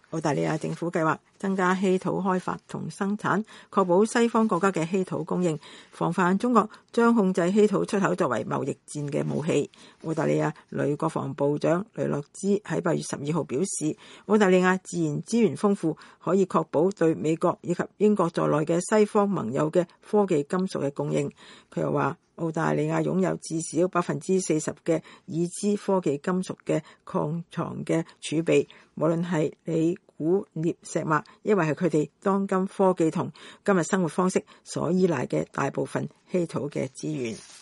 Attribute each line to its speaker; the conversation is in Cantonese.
Speaker 1: 澳大利亞政府計劃增加稀土開發同生產，確保西方國家嘅稀土供應，防範中國將控制稀土出口作為貿易戰嘅武器。澳大利亞女國防部長雷諾茲喺8月12號表示，澳大利亞自然資源豐富，可以確保對美國以及英國在內嘅西方盟友嘅科技金屬嘅供應。佢又話，澳大利亞擁有至少40%嘅已知科技金屬嘅礦藏嘅儲備，無論係鋰、鈷、鎳、石墨，抑或係佢哋當今科技同今日生活方式所依賴嘅大部分稀土嘅資源。